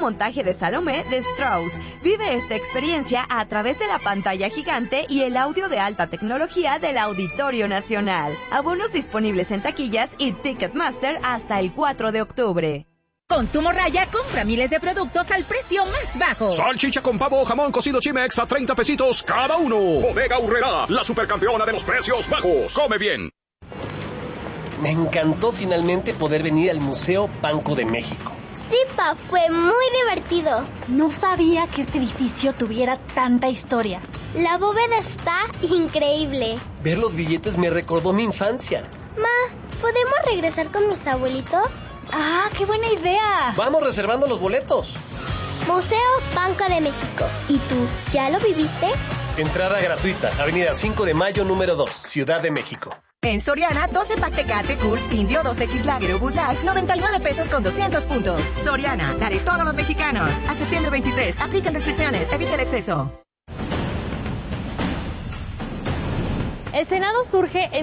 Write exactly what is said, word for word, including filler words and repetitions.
montaje de Salomé de Strauss. Vive esta experiencia a través de la pantalla gigante y el audio de alta tecnología del Auditorio Nacional. Abonos disponibles en taquillas y Ticketmaster hasta el cuatro de octubre. Con tu morraya, compra miles de productos al precio más bajo. Salchicha con pavo o jamón cocido Chimex a treinta pesitos cada uno. Bodega Aurrerá, la supercampeona de los precios bajos. Come bien. Me encantó finalmente poder venir al Museo Banco de México. Sí, pa, fue muy divertido. No sabía que este edificio tuviera tanta historia. La bóveda está increíble. Ver los billetes me recordó mi infancia. Ma, ¿podemos regresar con mis abuelitos? ¡Ah, qué buena idea! Vamos reservando los boletos. Museo Banco de México. ¿Y tú, ya lo viviste? Entrada gratuita, Avenida cinco de Mayo, número dos, Ciudad de México. En Soriana, doce pack Tecate, Cool, Indio, dos equis Lager o Bud Light, noventa y nueve pesos con doscientos puntos. Soriana, la de todos los mexicanos. A septiembre veintitrés, aplican restricciones, evita el exceso. El Senado surge en